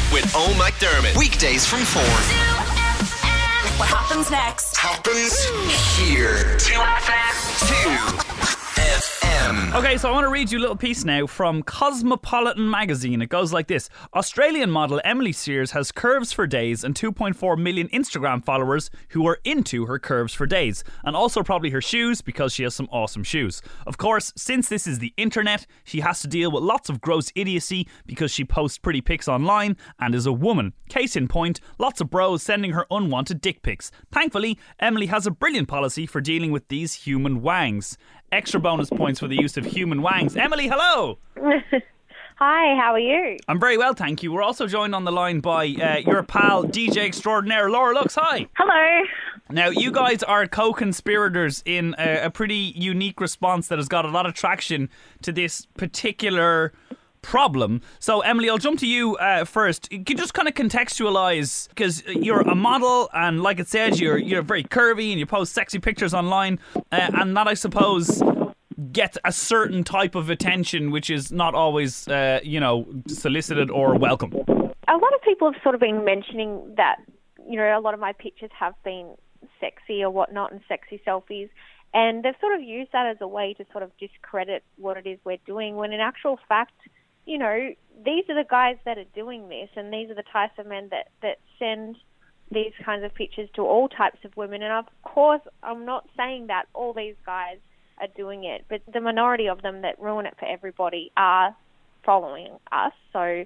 with Owen McDermott. Weekdays from 4. What happens next? Happens here. 2FM. Okay, so I want to read you a little piece now from Cosmopolitan magazine. It goes like this. Australian model Emily Sears has curves for days and 2.4 million Instagram followers who are into her curves for days. And also probably her shoes, because she has some awesome shoes. Of course, since this is the internet, she has to deal with lots of gross idiocy because she posts pretty pics online and is a woman. Case in point, lots of bros sending her unwanted dick pics. Thankfully, Emily has a brilliant policy for dealing with these human wangs. Extra bonus points for the use of human wangs. Emily, hello. Hi, how are you? I'm very well, thank you. We're also joined on the line by your pal, DJ extraordinaire, Laura Lux. Hi. Hello. Now, you guys are co-conspirators in a pretty unique response that has got a lot of traction to this particular problem. So, Emily, I'll jump to you first. Can you just kind of contextualise, because you're a model and, like it says, you're very curvy and you post sexy pictures online, and that, I suppose, gets a certain type of attention which is not always solicited or welcome. A lot of people have sort of been mentioning that, a lot of my pictures have been sexy or whatnot and sexy selfies, and they've sort of used that as a way to sort of discredit what it is we're doing, when in actual fact, these are the guys that are doing this, and these are the types of men that send these kinds of pictures to all types of women. And of course, I'm not saying that all these guys are doing it, but the minority of them that ruin it for everybody are following us. So,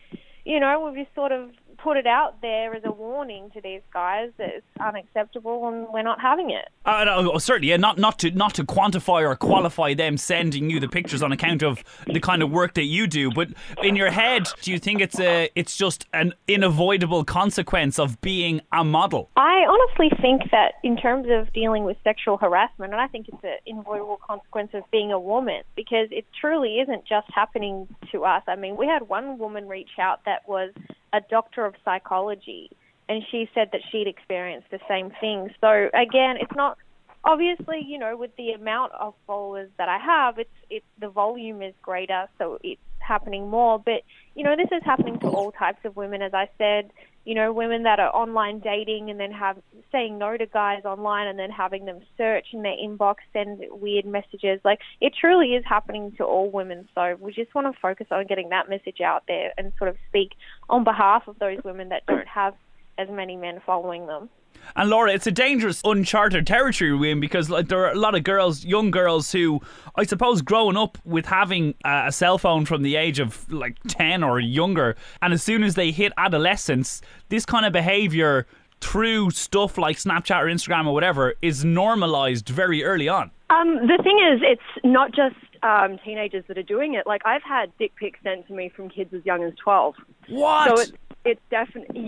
we've just sort of put it out there as a warning to these guys that it's unacceptable and we're not having it. No, certainly, yeah, not to quantify or qualify them sending you the pictures on account of the kind of work that you do, but in your head, do you think it's just an unavoidable consequence of being a model? I honestly think that in terms of dealing with sexual harassment, and I think it's an unavoidable consequence of being a woman, because it truly isn't just happening to us. I mean, we had one woman reach out that was a doctor of psychology, and she said that she'd experienced the same thing. So again, it's not obviously, with the amount of followers that I have, it's the volume is greater, so it's happening more. But this is happening to all types of women, as I said. Women that are online dating and then saying no to guys online and then having them search in their inbox, send weird messages. Like, it truly is happening to all women. So we just want to focus on getting that message out there and sort of speak on behalf of those women that don't have as many men following them. And Laura, it's a dangerous, uncharted territory we're in, because there are a lot of girls, young girls, who, I suppose, growing up with having a cell phone from the age of 10 or younger, and as soon as they hit adolescence, this kind of behaviour through stuff like Snapchat or Instagram or whatever is normalised very early on. The thing is, it's not just teenagers that are doing it. Like, I've had dick pics sent to me from kids as young as 12. What? So it's definitely,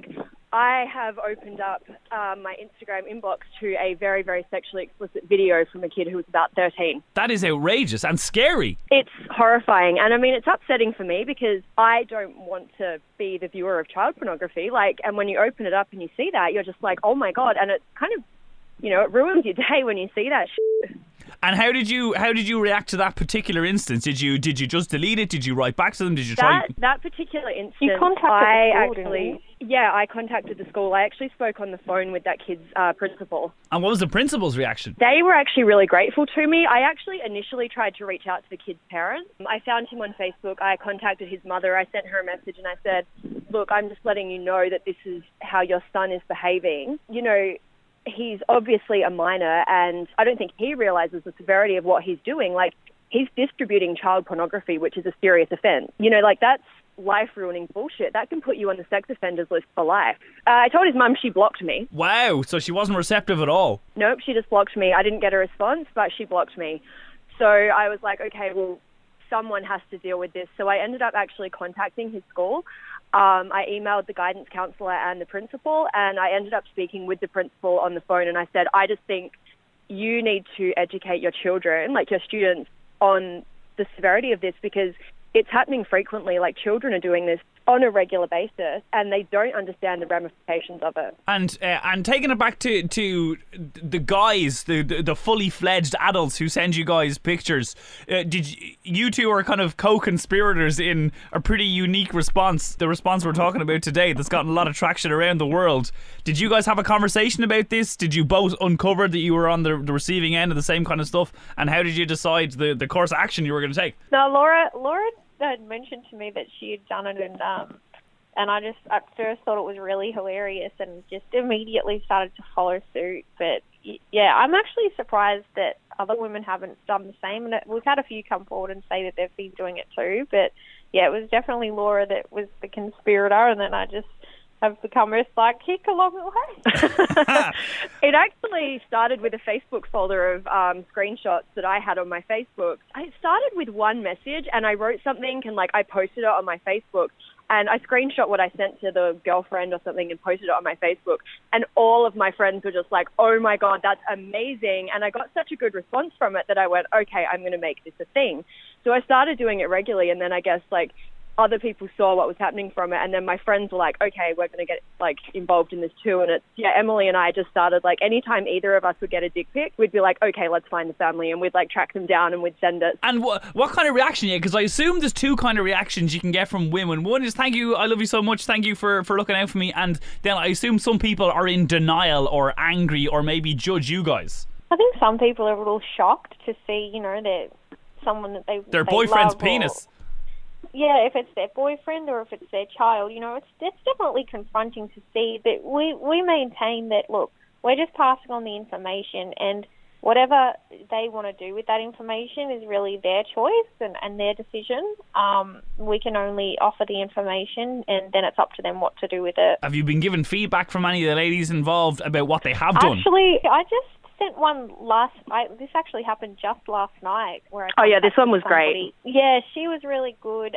I have opened up my Instagram inbox to a very, very sexually explicit video from a kid who was about 13. That is outrageous and scary. It's horrifying. And I mean, it's upsetting for me because I don't want to be the viewer of child pornography. And when you open it up and you see that, you're just like, oh my God. And it's kind of, it ruins your day when you see that shit. And how did you react to that particular instance? Did you just delete it? Did you write back to them? Did you try? That particular instance, you contacted the school, I contacted the school. I actually spoke on the phone with that kid's principal. And what was the principal's reaction? They were actually really grateful to me. I actually initially tried to reach out to the kid's parents. I found him on Facebook. I contacted his mother. I sent her a message and I said, look, I'm just letting you know that this is how your son is behaving. He's obviously a minor, and I don't think he realizes the severity of what he's doing. He's distributing child pornography, which is a serious offense. That's life-ruining bullshit. That can put you on the sex offenders list for life. I told his mum, she blocked me. Wow, so she wasn't receptive at all? Nope, she just blocked me. I didn't get a response, but she blocked me. So I was like, okay, well, someone has to deal with this. So I ended up actually contacting his school. I emailed the guidance counsellor and the principal, and I ended up speaking with the principal on the phone, and I said, I just think you need to educate your children, your students, on the severity of this, because it's happening frequently. Like, children are doing this on a regular basis, and they don't understand the ramifications of it. And taking it back to the guys, the fully fledged adults who send you guys pictures, you two are kind of co-conspirators in a pretty unique response, the response we're talking about today, that's gotten a lot of traction around the world. Did you guys have a conversation about this? Did you both uncover that you were on the receiving end of the same kind of stuff? And how did you decide the course of action you were going to take? No, Laura had mentioned to me that she had done it, and I just at first thought it was really hilarious and just immediately started to follow suit. But yeah, I'm actually surprised that other women haven't done the same, and we've had a few come forward and say that they've been doing it too. But yeah, it was definitely Laura that was the conspirator, and then I just have become her sidekick along the way. It actually started with a Facebook folder of screenshots that I had on my Facebook. I started with one message, and I wrote something, and I posted it on my Facebook, and I screenshot what I sent to the girlfriend or something and posted it on my Facebook, and all of my friends were just like, oh my God, that's amazing. And I got such a good response from it that I went, okay, I'm going to make this a thing. So I started doing it regularly, and then I guess other people saw what was happening from it, and then my friends were like, okay, we're going to get involved in this too. And it's, Emily and I just started, anytime either of us would get a dick pic, we'd be like, okay, let's find the family, and we'd track them down and we'd send it. And what kind of reaction you get? Because I assume there's two kind of reactions you can get from women. One is, thank you, I love you so much, thank you for looking out for me. And then I assume some people are in denial or angry or maybe judge you guys. I think some people are a little shocked to see, that someone that their they boyfriend's love penis. Yeah, if it's their boyfriend or if it's their child, it's definitely confronting to see. But we maintain that, look, we're just passing on the information, and whatever they want to do with that information is really their choice and their decision. We can only offer the information, and then it's up to them what to do with it. Have you been given feedback from any of the ladies involved about what they have done? Actually, I just sent one this actually happened just last night. Where this one was great. Yeah, she was really good.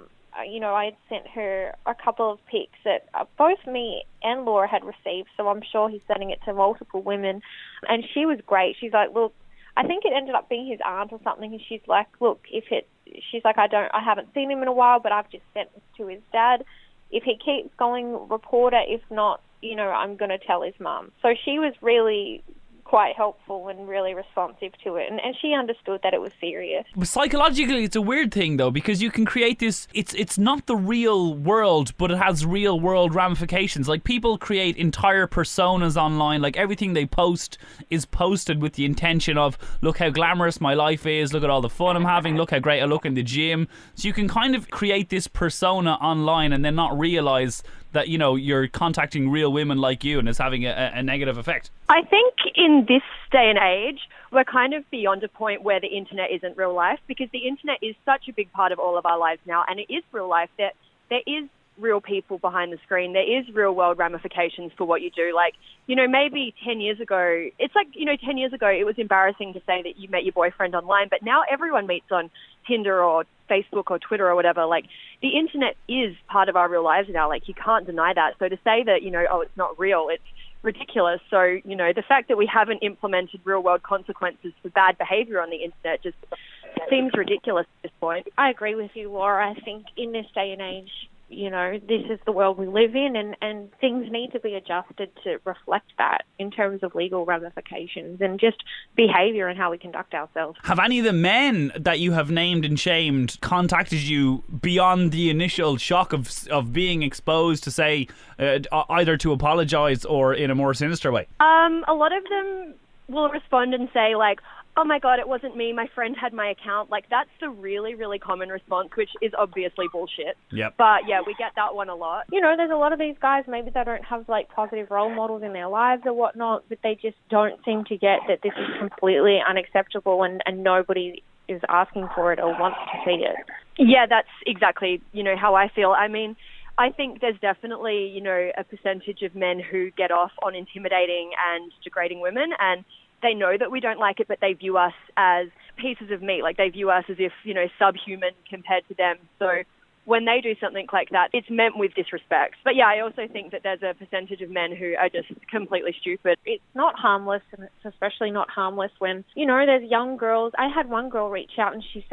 I had sent her a couple of pics that both me and Laura had received, so I'm sure he's sending it to multiple women. And she was great. She's like, look, I think it ended up being his aunt or something, and she's like, look, she's like, I haven't seen him in a while, but I've just sent this to his dad. If he keeps going, report it. If not, I'm going to tell his mum. So she was really quite helpful and really responsive to it, and she understood that it was serious. But psychologically, it's a weird thing though, because you can create this, it's not the real world, but it has real world ramifications. People create entire personas online, everything they post is posted with the intention of, look how glamorous my life is, look at all the fun I'm having, look how great I look in the gym. So you can kind of create this persona online and then not realise that you're contacting real women like you, and it's having a negative effect. I think in this day and age, we're kind of beyond a point where the internet isn't real life, because the internet is such a big part of all of our lives now, and it is real life. That there is real people behind the screen. There is real world ramifications for what you do. Maybe 10 years ago, 10 years ago it was embarrassing to say that you met your boyfriend online, but now everyone meets on Tinder or Facebook or Twitter or whatever. The internet is part of our real lives now. You can't deny that. So to say that, it's not real, it's ridiculous. So, the fact that we haven't implemented real world consequences for bad behavior on the internet just seems ridiculous at this point. I agree with you, Laura. I think in this day and age, this is the world we live in, and things need to be adjusted to reflect that in terms of legal ramifications and just behaviour and how we conduct ourselves. Have any of the men that you have named and shamed contacted you beyond the initial shock of being exposed to say either to apologise or in a more sinister way? A lot of them will respond and say oh my God, it wasn't me, my friend had my account. That's the really, really common response, which is obviously bullshit. Yep. But yeah, we get that one a lot. There's a lot of these guys, maybe they don't have positive role models in their lives or whatnot, but they just don't seem to get that this is completely unacceptable, and nobody is asking for it or wants to see it. Yeah, that's exactly, how I feel. I mean, I think there's definitely, a percentage of men who get off on intimidating and degrading women, and they know that we don't like it, but they view us as pieces of meat. They view us as if, subhuman compared to them. So when they do something like that, it's meant with disrespect. But yeah, I also think that there's a percentage of men who are just completely stupid. It's not harmless, and it's especially not harmless when, there's young girls. I had one girl reach out and she said,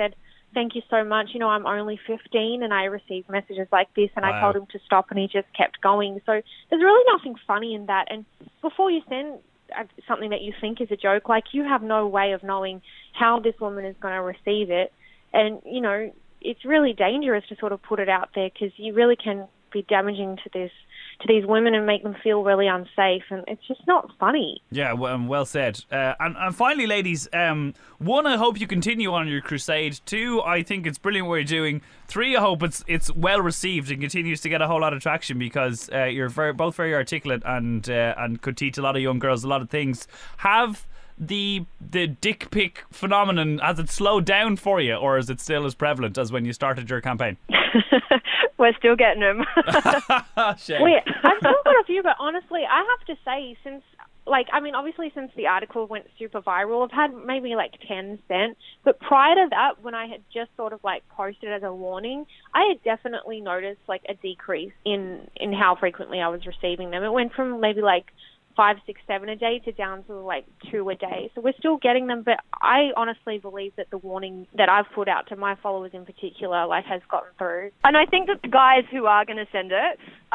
thank you so much. You know, I'm only 15 and I received messages like this, and I told him to stop and he just kept going. So there's really nothing funny in that. And before you send something that you think is a joke, like, you have no way of knowing how this woman is going to receive it. And, you know, it's really dangerous to sort of put it out there, because you really can be damaging to these women and make them feel really unsafe, and it's just not funny. Yeah, well said. And finally, ladies, one, I hope you continue on your crusade. Two, I think it's brilliant what you're doing. Three, I hope it's well received and continues to get a whole lot of traction, because you're both very articulate and could teach a lot of young girls a lot of things. Have the dick pic phenomenon, has it slowed down for you, or is it still as prevalent as when you started your campaign? We're still getting them. Shame. Wait, I've still got a few, but honestly, I have to say, obviously since the article went super viral, I've had maybe 10 sent. But prior to that, when I had just sort of posted as a warning, I had definitely noticed a decrease in how frequently I was receiving them. It went from maybe 5, 6, 7 a day to down to 2 a day. So we're still getting them, but I honestly believe that the warning that I've put out to my followers in particular has gotten through. And I think that the guys who are going to send it,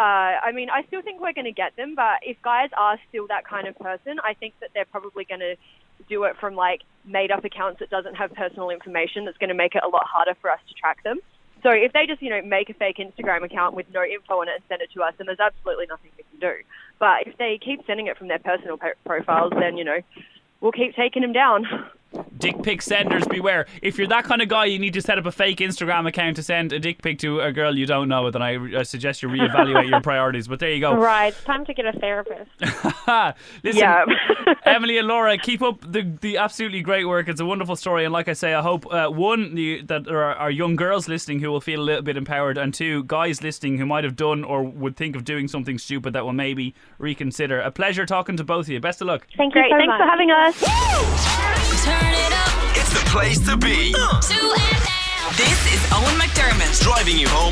I still think we're going to get them, but if guys are still that kind of person, I think that they're probably going to do it from made up accounts that doesn't have personal information. That's going to make it a lot harder for us to track them. So if they just, make a fake Instagram account with no info on it and send it to us, then there's absolutely nothing we can do. But if they keep sending it from their personal profiles, then, we'll keep taking them down. Dick pic senders, beware. If you're that kind of guy, you need to set up a fake Instagram account to send a dick pic to a girl you don't know, then I suggest you reevaluate your priorities. But there you go. Right, it's time to get a therapist. Listen, yeah. Emily and Laura, keep up the absolutely great work. It's a wonderful story, and like I say, I hope that there are young girls listening who will feel a little bit empowered, and two, guys listening who might have done or would think of doing something stupid that will maybe reconsider. A pleasure talking to both of you. Best of luck. Thank you Great, so thanks much. for having us. Turn it up. It's the place to be. 2FM. This is Owen McDermott driving you home